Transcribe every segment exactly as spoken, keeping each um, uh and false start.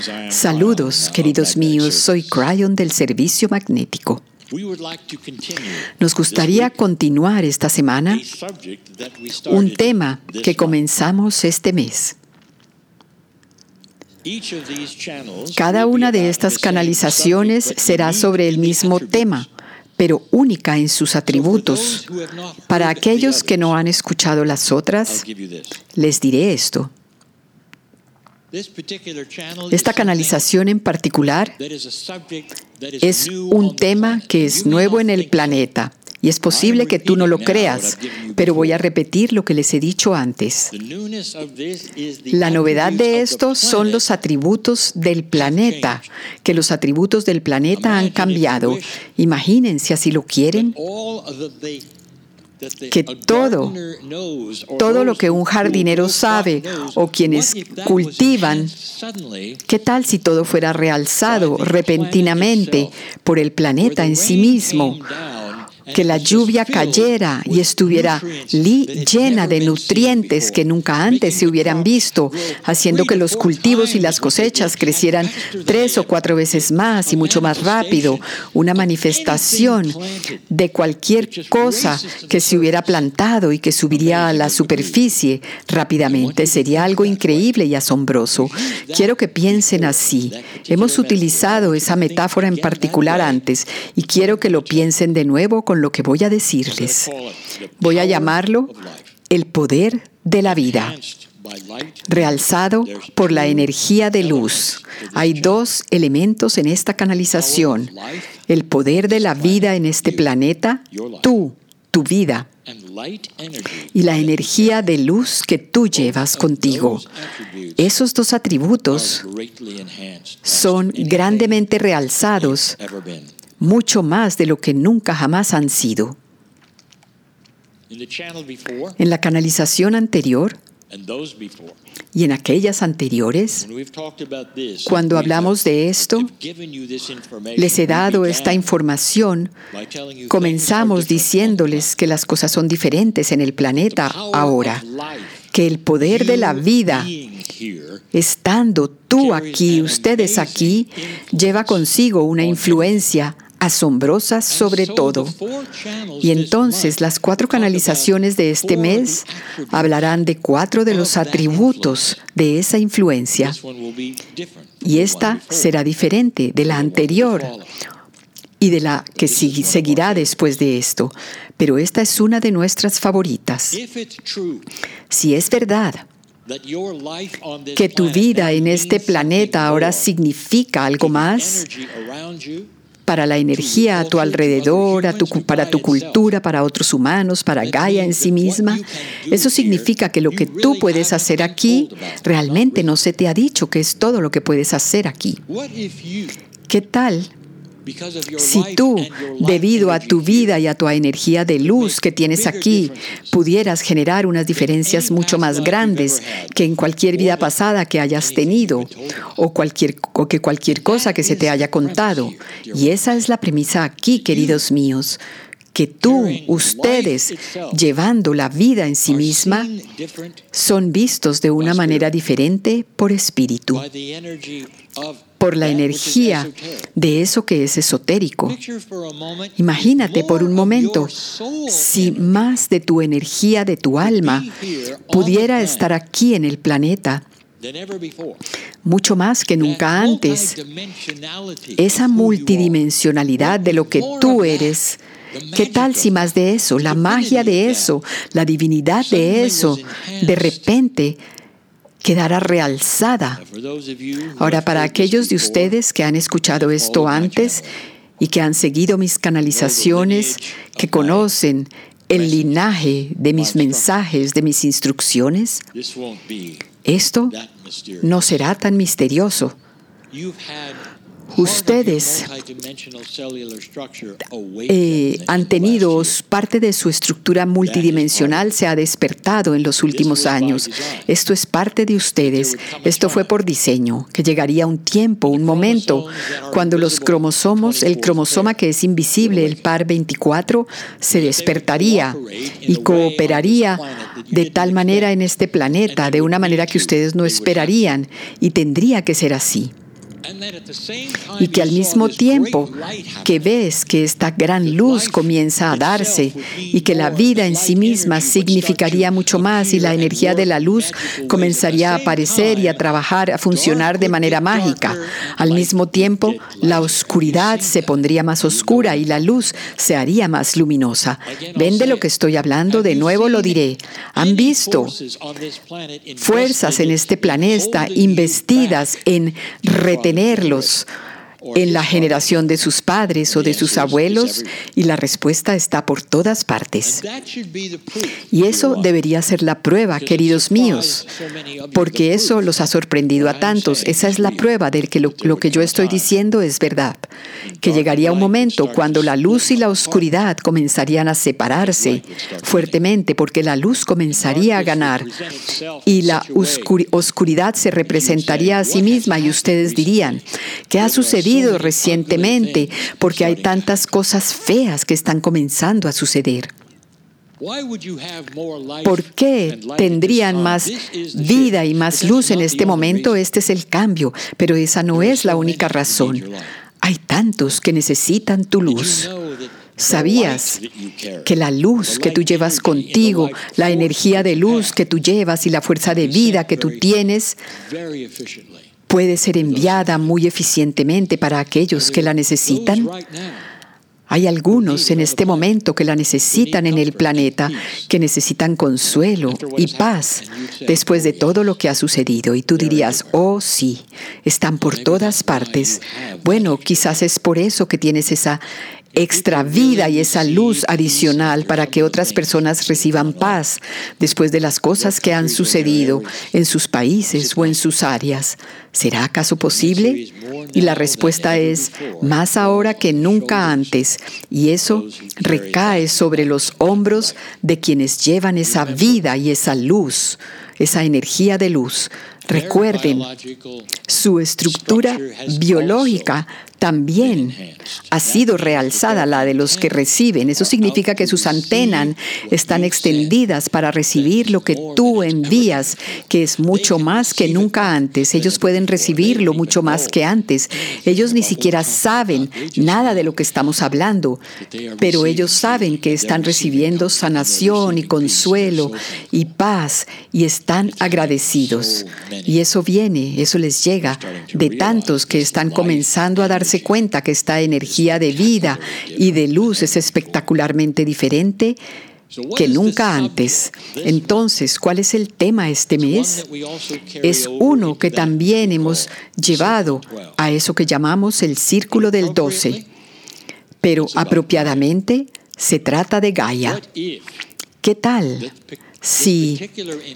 Saludos, queridos míos, soy Cryon del Servicio Magnético. Nos gustaría continuar esta semana un tema que comenzamos este mes. Cada una de estas canalizaciones será sobre el mismo tema, pero única en sus atributos. Para aquellos que no han escuchado las otras, les diré esto. Esta canalización en particular es un tema que es nuevo en el planeta y es posible que tú no lo creas, pero voy a repetir lo que les he dicho antes. La novedad de esto son los atributos del planeta, que los atributos del planeta han cambiado. Imaginen si así lo quieren. Que todo, todo lo que un jardinero sabe o quienes cultivan, ¿qué tal si todo fuera realzado repentinamente por el planeta en sí mismo? Que la lluvia cayera y estuviera llena de nutrientes que nunca antes se hubieran visto, haciendo que los cultivos y las cosechas crecieran tres o cuatro veces más y mucho más rápido. Una manifestación de cualquier cosa que se hubiera plantado y que subiría a la superficie rápidamente. Sería algo increíble y asombroso. Quiero que piensen así. Hemos utilizado esa metáfora en particular antes y quiero que lo piensen de nuevo con lo que voy a decirles. Voy a llamarlo el poder de la vida, realzado por la energía de luz. Hay dos elementos en esta canalización: el poder de la vida en este planeta, tú, tu vida, y la energía de luz que tú llevas contigo. Esos dos atributos son grandemente realzados, mucho más de lo que nunca jamás han sido. En la canalización anterior y en aquellas anteriores, cuando hablamos de esto, les he dado esta información. Comenzamos diciéndoles que las cosas son diferentes en el planeta ahora, que el poder de la vida, estando tú aquí, ustedes aquí, lleva consigo una influencia asombrosa sobre todo. Y entonces las cuatro canalizaciones de este mes hablarán de cuatro de los atributos de esa influencia. Y esta será diferente de la anterior y de la que seguirá después de esto. Pero esta es una de nuestras favoritas. Si es verdad que tu vida en este planeta ahora significa algo más para la energía a tu alrededor, a tu, para tu cultura, para otros humanos, para Gaia en sí misma, eso significa que lo que tú puedes hacer aquí realmente no se te ha dicho que es todo lo que puedes hacer aquí. ¿Qué tal si tú, debido a tu vida y a tu energía de luz que tienes aquí, pudieras generar unas diferencias mucho más grandes que en cualquier vida pasada que hayas tenido o, cualquier, o que cualquier cosa que se te haya contado? Y esa es la premisa aquí, queridos míos, que tú, ustedes, llevando la vida en sí misma, son vistos de una manera diferente por espíritu, por la energía de eso que es esotérico. Imagínate por un momento si más de tu energía, de tu alma, pudiera estar aquí en el planeta, mucho más que nunca antes. Esa multidimensionalidad de lo que tú eres. ¿Qué tal si más de eso, la magia de eso, la divinidad de eso, de repente quedara realzada? Ahora, para aquellos de ustedes que han escuchado esto antes y que han seguido mis canalizaciones, que conocen el linaje de mis mensajes, de mis instrucciones, esto no será tan misterioso. Ustedes eh, han tenido parte de su estructura multidimensional se ha despertado en los últimos años. Esto es parte de ustedes. Esto fue por diseño, que llegaría un tiempo, un momento, cuando los cromosomos, el cromosoma que es invisible, el par veinticuatro, se despertaría y cooperaría de tal manera en este planeta, de una manera que ustedes no esperarían, y tendría que ser así. Y que al mismo tiempo que ves que esta gran luz comienza a darse y que la vida en sí misma significaría mucho más y la energía de la luz comenzaría a aparecer y a trabajar, a funcionar de manera mágica. Al mismo tiempo, la oscuridad se pondría más oscura y la luz se haría más luminosa. ¿Ven de lo que estoy hablando? De nuevo lo diré. ¿Han visto fuerzas en este planeta investidas en retenerlos en la generación de sus padres o de sus abuelos? Y la respuesta está por todas partes. Y eso debería ser la prueba, queridos míos, porque eso los ha sorprendido a tantos. Esa es la prueba de que lo, lo que yo estoy diciendo es verdad. Que llegaría un momento cuando la luz y la oscuridad comenzarían a separarse fuertemente, porque la luz comenzaría a ganar y la oscur- oscuridad se representaría a sí misma, y ustedes dirían, ¿qué ha sucedido recientemente? Porque hay tantas cosas feas que están comenzando a suceder. ¿Por qué tendrían más vida y más luz en este momento? Este es el cambio, pero esa no es la única razón. Hay tantos que necesitan tu luz. ¿Sabías que la luz que tú llevas contigo, la energía de luz que tú llevas y la fuerza de vida que tú tienes, puede ser enviada muy eficientemente para aquellos que la necesitan? Hay algunos en este momento que la necesitan en el planeta, que necesitan consuelo y paz después de todo lo que ha sucedido. Y tú dirías, oh sí, están por todas partes. Bueno, quizás es por eso que tienes esa extra vida y esa luz adicional para que otras personas reciban paz después de las cosas que han sucedido en sus países o en sus áreas. ¿Será acaso posible? Y la respuesta es, más ahora que nunca antes. Y eso recae sobre los hombros de quienes llevan esa vida y esa luz, esa energía de luz. Recuerden, su estructura biológica también ha sido realzada, la de los que reciben. Eso significa que sus antenas están extendidas para recibir lo que tú envías, que es mucho más que nunca antes. Ellos pueden recibirlo mucho más que antes. Ellos ni siquiera saben nada de lo que estamos hablando, pero ellos saben que están recibiendo sanación y consuelo y paz y están agradecidos. Y eso viene, eso les llega de tantos que están comenzando a darse cuenta que esta energía de vida y de luz es espectacularmente diferente que nunca antes. Entonces, ¿cuál es el tema este mes? Es uno que también hemos llevado a eso que llamamos el Círculo del doce, pero apropiadamente se trata de Gaia. ¿Qué tal si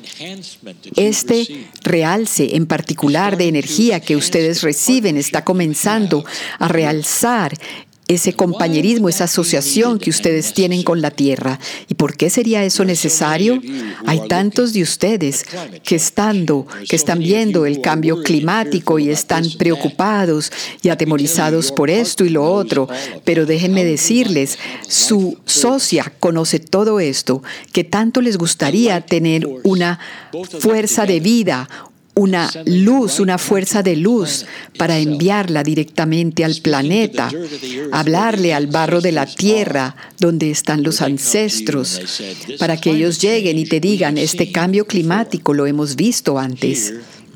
este realce en particular de energía que ustedes reciben está comenzando a realzar ese compañerismo, esa asociación que ustedes tienen con la Tierra? ¿Y por qué sería eso necesario? Hay tantos de ustedes que, estando, que están viendo el cambio climático y están preocupados y atemorizados por esto y lo otro, pero déjenme decirles, su socia conoce todo esto, que tanto les gustaría tener una fuerza de vida, una luz, una fuerza de luz para enviarla directamente al planeta, hablarle al barro de la tierra donde están los ancestros, para que ellos lleguen y te digan, este cambio climático lo hemos visto antes.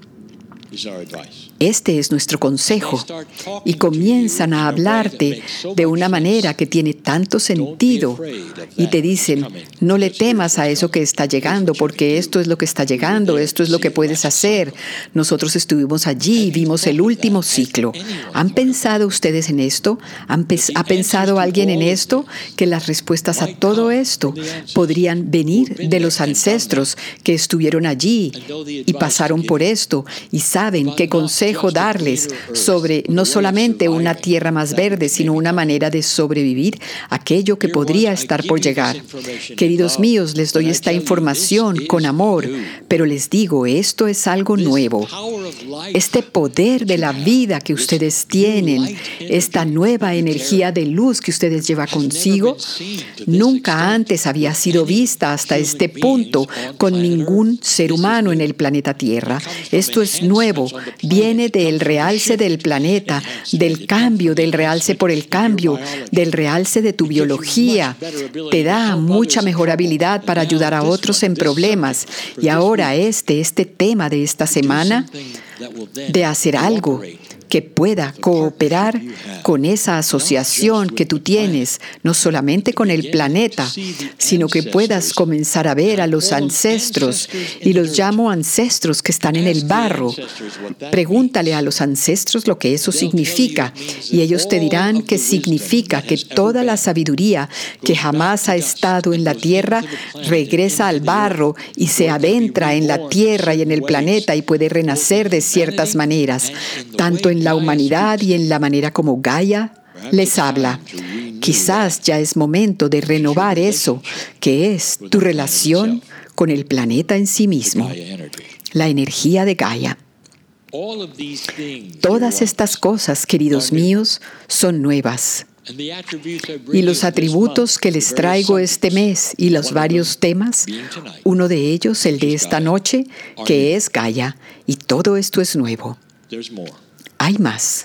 Este es nuestro consejo. Y comienzan a hablarte de una manera que tiene tanto sentido. Y te dicen, no le temas a eso que está llegando, porque esto es lo que está llegando, esto es lo que puedes hacer. Nosotros estuvimos allí y vimos el último ciclo. ¿Han pensado ustedes en esto? ¿Han pe- ¿Ha pensado alguien en esto? Que las respuestas a todo esto podrían venir de los ancestros que estuvieron allí y pasaron por esto y saben qué consejo darles sobre no solamente una tierra más verde, sino una manera de sobrevivir aquello que podría estar por llegar. Queridos míos, les doy esta información con amor, pero les digo, esto es algo nuevo. Este poder de la vida que ustedes tienen, esta nueva energía de luz que ustedes llevan consigo, nunca antes había sido vista hasta este punto con ningún ser humano en el planeta Tierra. Esto es nuevo, viene viene del realce del planeta, del cambio, del realce por el cambio, del realce de tu biología. Te da mucha mejor habilidad para ayudar a otros en problemas. Y ahora este, este tema de esta semana, de hacer algo que pueda cooperar con esa asociación que tú tienes, no solamente con el planeta, sino que puedas comenzar a ver a los ancestros, y los llamo ancestros que están en el barro. Pregúntale a los ancestros lo que eso significa, y ellos te dirán que significa que toda la sabiduría que jamás ha estado en la tierra regresa al barro y se adentra en la tierra y en el planeta y puede renacer de ciertas maneras, tanto en la humanidad y en la manera como Gaia les habla. Quizás ya es momento de renovar eso, que es tu relación con el planeta en sí mismo, la energía de Gaia. Todas estas cosas, queridos míos, son nuevas. Y los atributos que les traigo este mes y los varios temas, uno de ellos, el de esta noche, que es Gaia, y todo esto es nuevo. Hay más.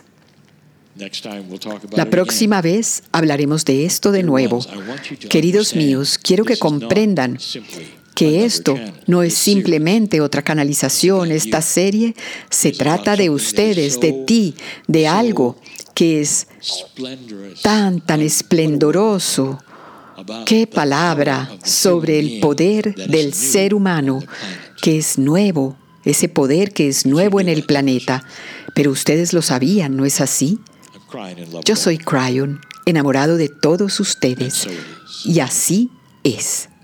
La próxima vez hablaremos de esto de nuevo. Queridos míos, quiero que comprendan que esto no es simplemente otra canalización. Esta serie se trata de ustedes, de ti, de algo que es tan, tan esplendoroso. ¡Qué palabra sobre el poder del ser humano, que es nuevo! Ese poder que es nuevo en el planeta. Pero ustedes lo sabían, ¿no es así? Yo soy Cryon, enamorado de todos ustedes. Y así es.